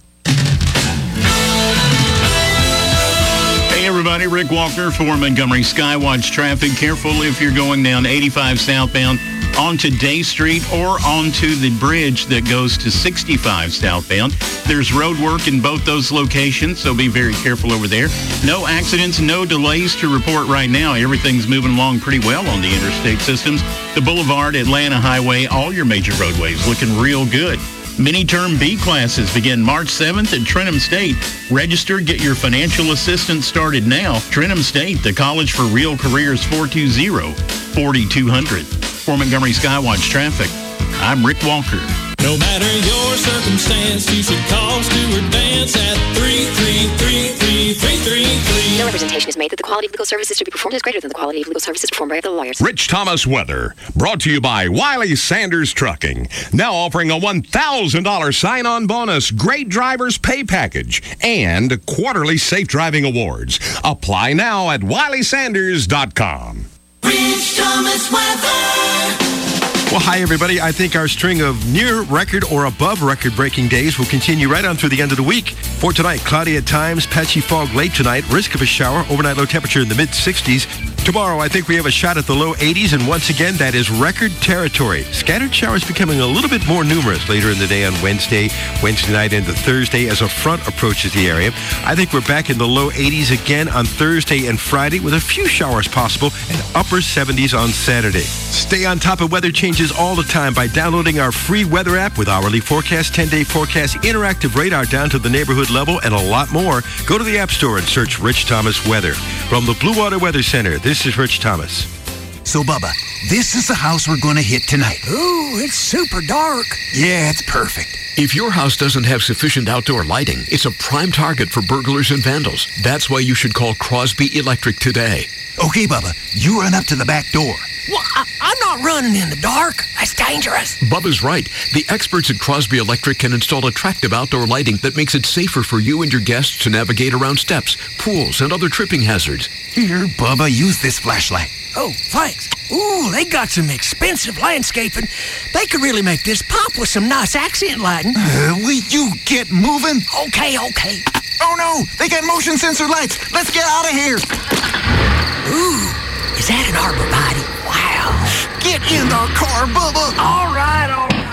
Hey everybody, Rick Walker for Montgomery Skywatch Traffic. Careful if you're going down eighty-five southbound onto Day Street or onto the bridge that goes to sixty-five southbound. There's road work in both those locations, so be very careful over there. No accidents, no delays to report right now. Everything's moving along pretty well on the interstate systems. The Boulevard, Atlanta Highway, all your major roadways looking real good. Mini-term B classes begin March seventh at Trenham State. Register, get your financial assistance started now. Trenham State, the College for Real Careers, four two zero, four two zero zero. For Montgomery Skywatch Traffic, I'm Rick Walker. No matter your circumstance, you should call Stuart Vance at three three three, three three three three. No representation is made that the quality of legal services to be performed is greater than the quality of legal services performed by other lawyers. Rich Thomas weather, brought to you by Wiley Sanders Trucking. Now offering a one thousand dollars sign-on bonus, great driver's pay package, and quarterly safe driving awards. Apply now at wiley sanders dot com. Rich Thomas weather. Well, hi, everybody. I think our string of near record or above record breaking days will continue right on through the end of the week. For tonight, cloudy at times, patchy fog late tonight, risk of a shower, overnight low temperature in the mid sixties. Tomorrow, I think we have a shot at the low eighties, and once again, that is record territory. Scattered showers becoming a little bit more numerous later in the day on Wednesday, Wednesday night into Thursday as a front approaches the area. I think we're back in the low eighties again on Thursday and Friday with a few showers possible and upper seventies on Saturday. Stay on top of weather changes all the time by downloading our free weather app with hourly forecast, ten-day forecast, interactive radar down to the neighborhood level, and a lot more. Go to the App Store and search Rich Thomas Weather. From the Blue Water Weather Center, this is Rich Thomas. So, Bubba, this is the house we're going to hit tonight. Ooh, it's super dark. Yeah, it's perfect. If your house doesn't have sufficient outdoor lighting, it's a prime target for burglars and vandals. That's why you should call Crosby Electric today. Okay, Bubba, you run up to the back door. Well, I, I'm not running in the dark. That's dangerous. Bubba's right. The experts at Crosby Electric can install attractive outdoor lighting that makes it safer for you and your guests to navigate around steps, pools, and other tripping hazards. Here, Bubba, use this flashlight. Oh, thanks. Ooh, they got some expensive landscaping. They could really make this pop with some nice accent lighting. Uh, will you get moving? Okay, okay. Oh, no, they got motion sensor lights. Let's get out of here. Ooh, is that an arborvitae? Wow. Get in the car, Bubba. All right, all right.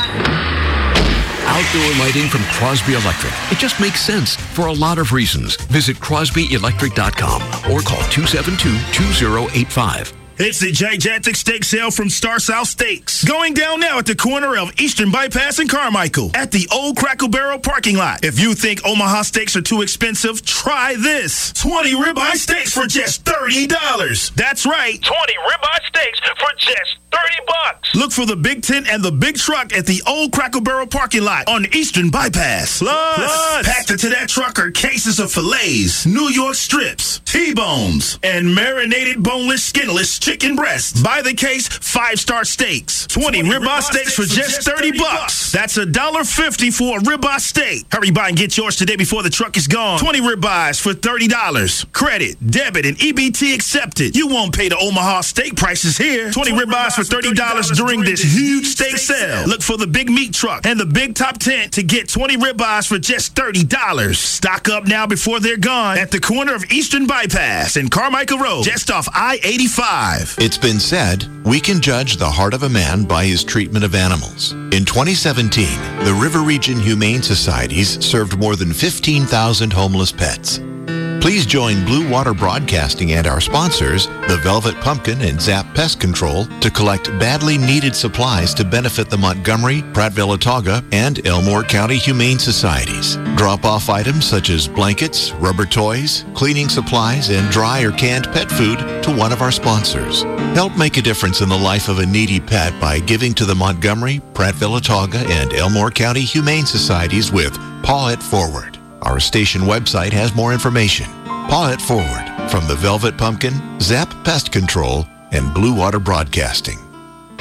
Outdoor lighting from Crosby Electric. It just makes sense for a lot of reasons. Visit crosby electric dot com or call two seven two, two zero eight five. It's the gigantic steak sale from Star South Steaks. Going down now at the corner of Eastern Bypass and Carmichael at the old Crackle Barrel parking lot. If you think Omaha steaks are too expensive, try this. twenty ribeye steaks for just thirty dollars. That's right. twenty ribeye steaks for just thirty bucks. Look for the Big Tent and the Big Truck at the old Crackle Barrel parking lot on Eastern Bypass. Plus, Plus packed into that truck are cases of fillets, New York strips, T-bones, and marinated boneless, skinless chicken breasts. Buy the case, five-star steaks. twenty, twenty ribeye steaks for just thirty bucks. That's a dollar fifty for a ribeye steak. Hurry by and get yours today before the truck is gone. twenty ribeyes for thirty dollars. Credit, debit, and E B T accepted. You won't pay the Omaha steak prices here. twenty ribeyes for thirty dollars during this huge steak sale. Look for the big meat truck and the big top tent to get twenty ribeyes for just thirty dollars. Stock up now before they're gone at the corner of Eastern Bypass and Carmichael Road, just off I eighty-five. It's been said, we can judge the heart of a man by his treatment of animals. In twenty seventeen, the River Region Humane Societies served more than fifteen thousand homeless pets. Please join Blue Water Broadcasting and our sponsors, the Velvet Pumpkin and Zap Pest Control, to collect badly needed supplies to benefit the Montgomery, Prattville-Autauga, and Elmore County Humane Societies. Drop off items such as blankets, rubber toys, cleaning supplies, and dry or canned pet food to one of our sponsors. Help make a difference in the life of a needy pet by giving to the Montgomery, Prattville-Autauga, and Elmore County Humane Societies with Paw It Forward. Our station website has more information. Paw It Forward from the Velvet Pumpkin, Zap Pest Control, and Blue Water Broadcasting.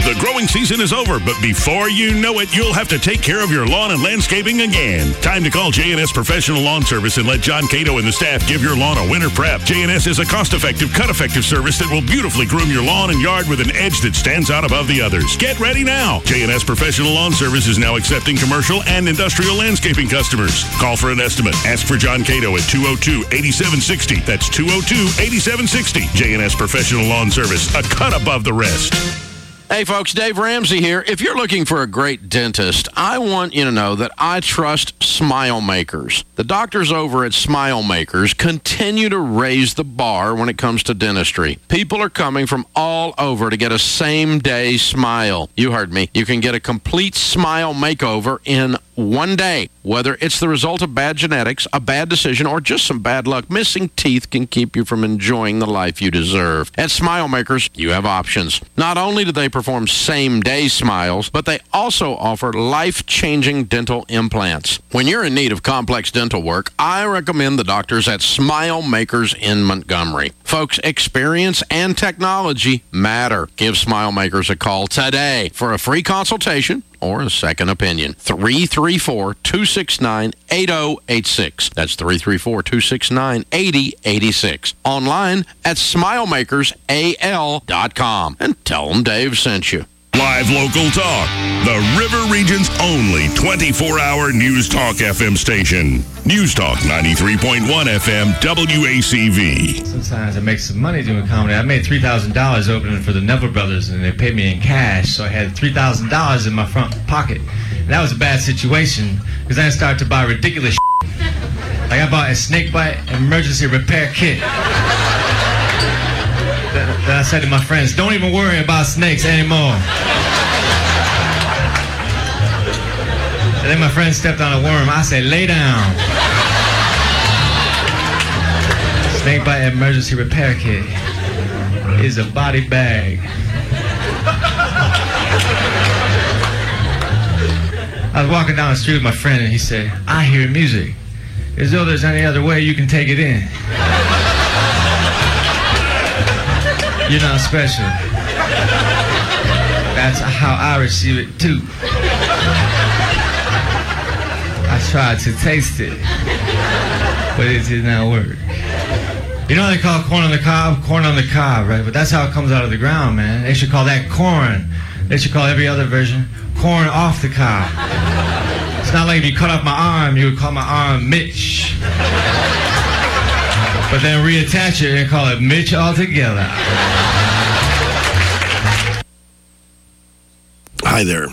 The growing season is over, but before you know it, you'll have to take care of your lawn and landscaping again. Time to call J and S Professional Lawn Service and let John Cato and the staff give your lawn a winter prep. J and S is a cost-effective, cut-effective service that will beautifully groom your lawn and yard with an edge that stands out above the others. Get ready now. J and S Professional Lawn Service is now accepting commercial and industrial landscaping customers. Call for an estimate. Ask for John Cato at two oh two, eight seven six oh. That's two oh two, eight seven six oh. J and S Professional Lawn Service, a cut above the rest. Hey folks, Dave Ramsey here. If you're looking for a great dentist, I want you to know that I trust Smile Makers. The doctors over at Smile Makers continue to raise the bar when it comes to dentistry. People are coming from all over to get a same-day smile. You heard me. You can get a complete smile makeover in one day. Whether it's the result of bad genetics, a bad decision, or just some bad luck, missing teeth can keep you from enjoying the life you deserve. At Smile Makers, you have options. Not only do they perform same-day smiles, but they also offer life-changing dental implants. When you're in need of complex dental work, I recommend the doctors at Smile Makers in Montgomery. Folks, experience and technology matter. Give Smile Makers a call today for a free consultation or a second opinion. three three four, two six nine, eight oh eight six. That's three three four, two six nine, eight oh eight six. Online at smile makers a l dot com. And tell them Dave sent you. Live local talk. The River Region's only twenty-four hour News Talk F M station. News Talk ninety-three point one F M W A C V. Sometimes I make some money doing comedy. I made three thousand dollars opening for the Neville Brothers, and they paid me in cash, so I had three thousand dollars in my front pocket. And that was a bad situation, because then I started to buy ridiculous shit. Like I bought a snake bite emergency repair kit. Then I said to my friends, don't even worry about snakes anymore. And then my friend stepped on a worm. I said, lay down. Snake bite emergency repair kit is a body bag. I was walking down the street with my friend and he said, I hear music. As though there's any other way you can take it in. You're not special. That's how I receive it too. I tried to taste it, but it did not work. You know they call corn on the cob, corn on the cob, right? But that's how it comes out of the ground, man. They should call that corn. They should call every other version corn off the cob. It's not like if you cut off my arm, you would call my arm Mitch. But then reattach it and call it Mitch altogether. Hi there.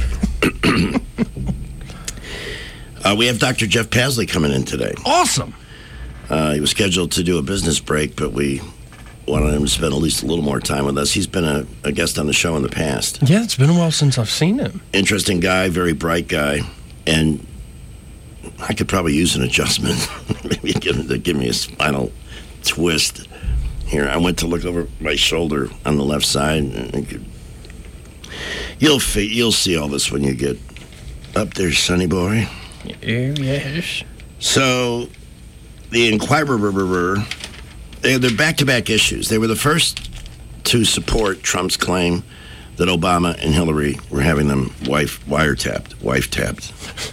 uh, we have Doctor Jeff Pasley coming in today. Awesome. Uh, he was scheduled to do a business break, but we wanted him to spend at least a little more time with us. He's been a, a guest on the show in the past. Yeah, it's been a while since I've seen him. Interesting guy, very bright guy, and I could probably use an adjustment. Maybe give, give me a spinal twist. Here, I went to look over my shoulder on the left side. And I could, you'll you'll see all this when you get up there, sonny boy. Yes. So, the Inquirer, they're, they're back-to-back issues. They were the first to support Trump's claim that Obama and Hillary were having them wife wiretapped, wife-tapped.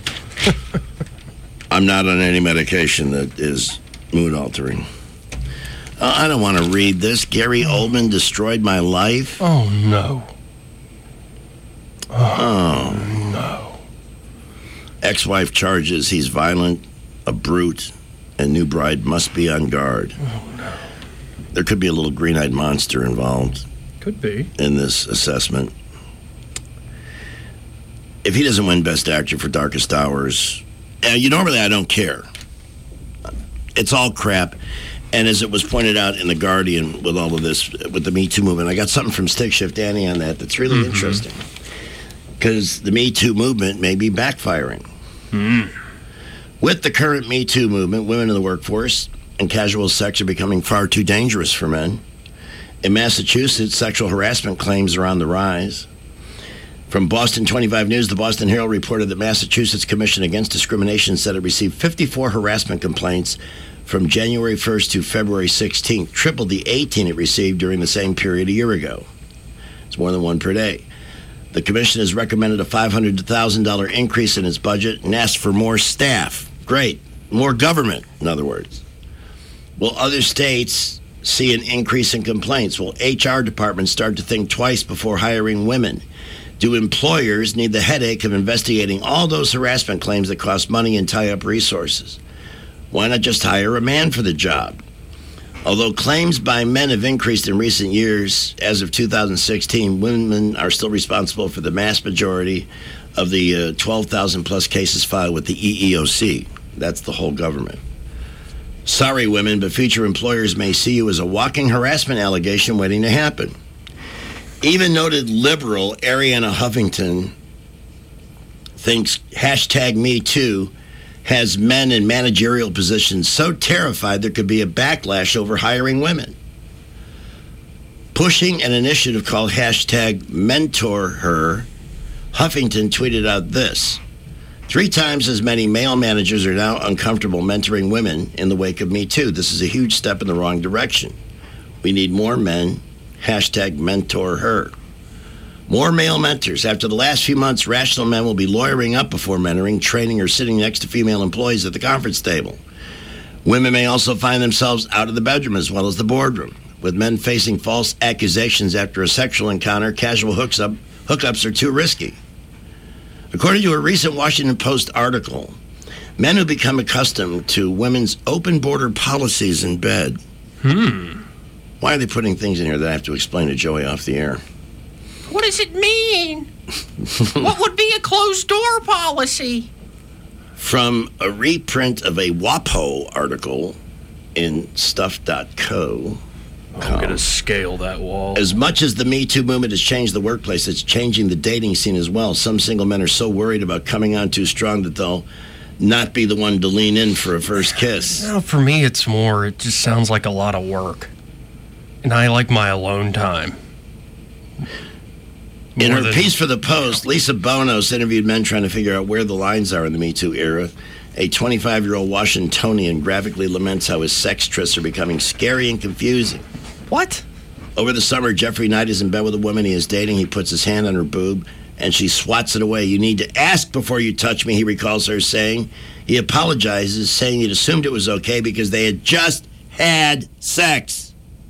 I'm not on any medication that is mood-altering. Uh, I don't want to read this. Gary Oldman destroyed my life. Oh, no. Oh, oh no. Ex-wife charges he's violent, a brute, and new bride must be on guard. Oh, no. There could be a little green-eyed monster involved. Could be. In this assessment. If he doesn't win Best Actor for Darkest Hours, uh, you normally I don't care. It's all crap. And as it was pointed out in The Guardian with all of this, with the Me Too movement, I got something from Stick Shift Danny on that that's really mm-hmm. interesting. Because the Me Too movement may be backfiring. Mm. With the current Me Too movement, women in the workforce and casual sex are becoming far too dangerous for men. In Massachusetts, sexual harassment claims are on the rise. From Boston twenty-five News, the Boston Herald reported that Massachusetts Commission Against Discrimination said it received fifty-four harassment complaints from January first to February sixteenth, triple the eighteen it received during the same period a year ago. It's more than one per day. The commission has recommended a five hundred thousand dollars increase in its budget and asked for more staff. Great. More government, in other words. Will other states see an increase in complaints? Will H R departments start to think twice before hiring women? Do employers need the headache of investigating all those harassment claims that cost money and tie up resources? Why not just hire a man for the job? Although claims by men have increased in recent years, as of two thousand sixteen, women are still responsible for the mass majority of the uh, twelve thousand plus cases filed with the E E O C. That's the whole government. Sorry, women, but future employers may see you as a walking harassment allegation waiting to happen. Even noted liberal Arianna Huffington thinks hashtag Me Too has men in managerial positions so terrified there could be a backlash over hiring women. Pushing an initiative called hashtag Mentor Her, Huffington tweeted out this: three times as many male managers are now uncomfortable mentoring women in the wake of Me Too. This is a huge step in the wrong direction. We need more men. Hashtag Mentor Her. More male mentors. After the last few months, rational men will be lawyering up before mentoring, training, or sitting next to female employees at the conference table. Women may also find themselves out of the bedroom as well as the boardroom. With men facing false accusations after a sexual encounter, casual hooks up, hookups are too risky. According to a recent Washington Post article, men who become accustomed to women's open border policies in bed. Hmm. Why are they putting things in here that I have to explain to Joey off the air? What does it mean? What would be a closed door policy? From a reprint of a WAPO article in stuff dot co. I'm going to scale that wall. As much as the Me Too movement has changed the workplace, it's changing the dating scene as well. Some single men are so worried about coming on too strong that they'll not be the one to lean in for a first kiss. No, for me, it's more, it just sounds like a lot of work. And I like my alone time. In More her than- piece for The Post, Lisa Bonos interviewed men trying to figure out where the lines are in the Me Too era. A twenty-five-year-old Washingtonian graphically laments how his sex trysts are becoming scary and confusing. What? Over the summer, Jeffrey Knight is in bed with a woman he is dating. He puts his hand on her boob, and she swats it away. You need to ask before you touch me, he recalls her saying. He apologizes, saying he'd assumed it was okay because they had just had sex.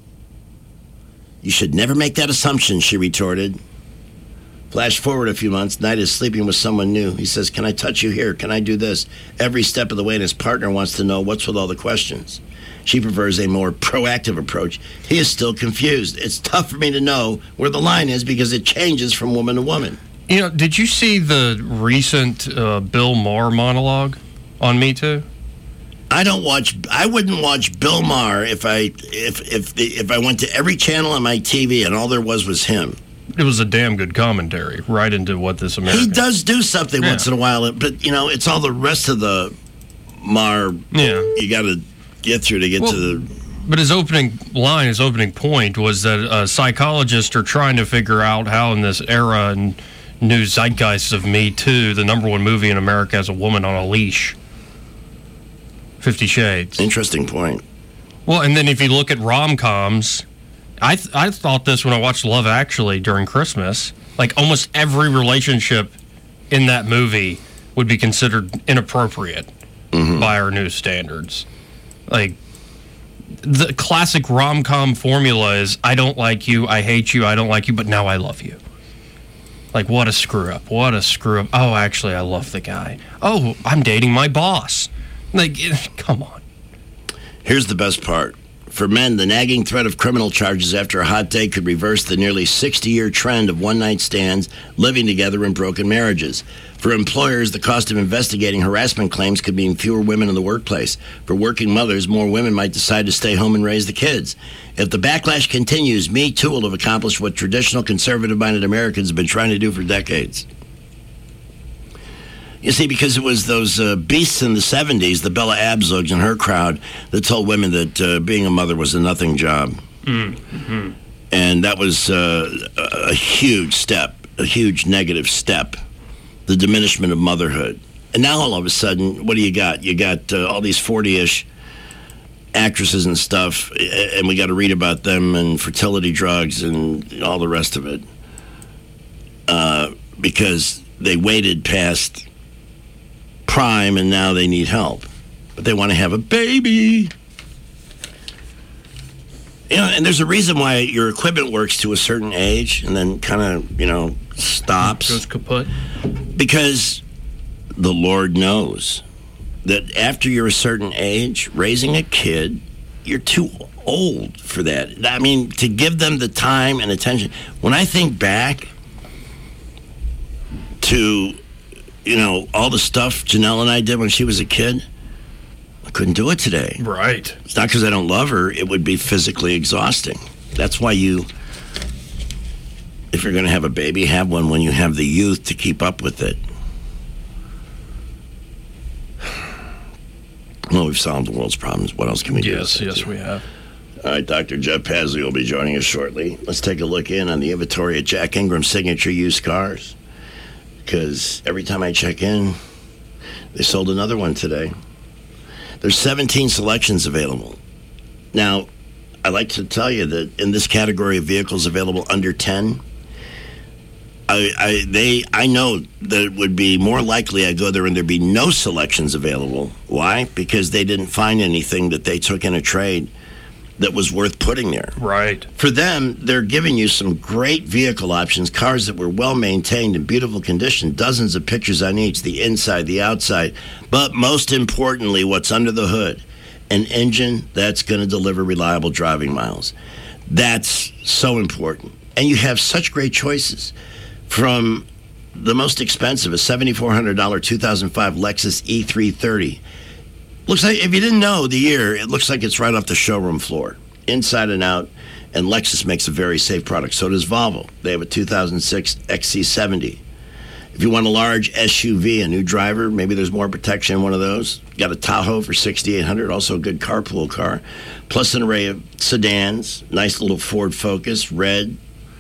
You should never make that assumption, she retorted. Flash forward a few months, Knight is sleeping with someone new. He says, can I touch you here? Can I do this? Every step of the way, and his partner wants to know what's with all the questions. She prefers a more proactive approach. He is still confused. It's tough for me to know where the line is because it changes from woman to woman. You know, did you see the recent uh, Bill Maher monologue on Me Too? I don't watch. I wouldn't watch Bill Maher if I if if the, if I went to every channel on my T V and all there was was him. It was a damn good commentary, right into what this American. He does do something Yeah. once in a while, but you know, it's all the rest of the Maher. Yeah, you got to get through to get Well, to the. But his opening line, his opening point was that uh, psychologists are trying to figure out how in this era and new zeitgeist of Me Too, the number one movie in America has a woman on a leash. Fifty Shades. Interesting point. Well, and then if you look at rom-coms, I th- I thought this when I watched Love Actually during Christmas. Like almost every relationship in that movie would be considered inappropriate mm-hmm. by our new standards. Like the classic rom-com formula is I don't like you, I hate you, I don't like you, but now I love you. Like what a screw up. What a screw up. Oh, actually I love the guy. Oh, I'm dating my boss. Like come on. Here's the best part. For men, the nagging threat of criminal charges after a hot day could reverse the nearly sixty-year trend of one-night stands, living together, and broken marriages. For employers, the cost of investigating harassment claims could mean fewer women in the workplace. For working mothers, more women might decide to stay home and raise the kids. If the backlash continues, Me Too will have accomplished what traditional conservative-minded Americans have been trying to do for decades. You see, because it was those uh, beasts in the seventies, the Bella Abzogs and her crowd, that told women that uh, being a mother was a nothing job. Mm-hmm. And that was uh, a a huge step, a huge negative step, the diminishment of motherhood. And now all of a sudden, what do you got? You got uh, all these forty-ish actresses and stuff, and we got to read about them and fertility drugs and all the rest of it. uh, because they waited past prime and now they need help. But they want to have a baby. You know, and there's a reason why your equipment works to a certain age and then kind of, you know, stops. Goes kaput. Because the Lord knows that after you're a certain age, raising a kid, you're too old for that. I mean, to give them the time and attention. When I think back to, you know, all the stuff Janelle and I did when she was a kid, I couldn't do it today. Right. It's not because I don't love her. It would be physically exhausting. That's why you, if you're going to have a baby, have one when you have the youth to keep up with it. Well, we've solved the world's problems. What else can we do? Yes, yes, we have. All right, Doctor Jeff Pasley will be joining us shortly. Let's take a look in on the inventory at Jack Ingram Signature Used Cars. Because every time I check in, they sold another one today. There's seventeen selections available. Now, I like to tell you that in this category of vehicles available under ten, I, I they I know that it would be more likely I go there and there'd be no selections available. Why? Because they didn't find anything that they took in a trade that was worth putting there. Right. For them, they're giving you some great vehicle options, cars that were well maintained in beautiful condition, dozens of pictures on each, the inside, the outside, but most importantly, what's under the hood, an engine that's going to deliver reliable driving miles. That's so important. And you have such great choices. From the most expensive, a seven thousand four hundred dollars two thousand five Lexus E three thirty. Looks like, if you didn't know the year, it looks like it's right off the showroom floor, inside and out. And Lexus makes a very safe product. So does Volvo. They have a two thousand six X C seventy. If you want a large S U V, a new driver, maybe there's more protection in one of those. Got a Tahoe for six thousand eight hundred dollars, also a good carpool car. Plus an array of sedans, nice little Ford Focus, red.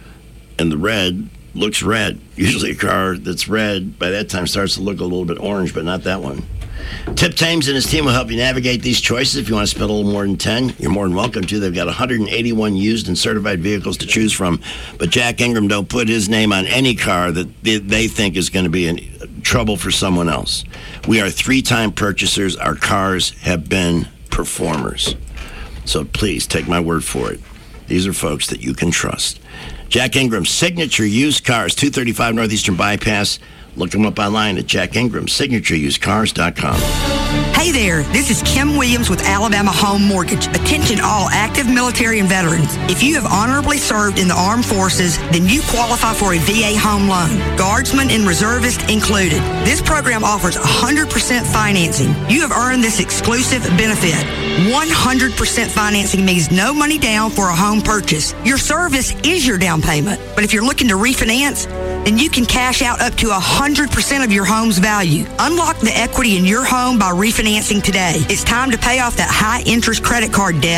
And the red looks red. Usually a car that's red by that time starts to look a little bit orange, but not that one. Tip Thames and his team will help you navigate these choices. If you want to spend a little more than ten, you're more than welcome to. They've got one hundred eighty-one used and certified vehicles to choose from. But Jack Ingram don't put his name on any car that they, they think is going to be in trouble for someone else. We are three-time purchasers. Our cars have been performers. So please take my word for it. These are folks that you can trust. Jack Ingram, Signature Used Cars, two thirty-five Northeastern Bypass. Look them up online at Jack Ingram, signature used cars dot com. Hey there, this is Kim Williams with Alabama Home Mortgage. Attention all active military and veterans. If you have honorably served in the armed forces, then you qualify for a V A home loan, guardsmen and reservists included. This program offers one hundred percent financing. You have earned this exclusive benefit. one hundred percent financing means no money down for a home purchase. Your service is your down payment. But if you're looking to refinance, then you can cash out up to one hundred percent of your home's value. Unlock the equity in your home by refinancing today. It's time to pay off that high-interest credit card debt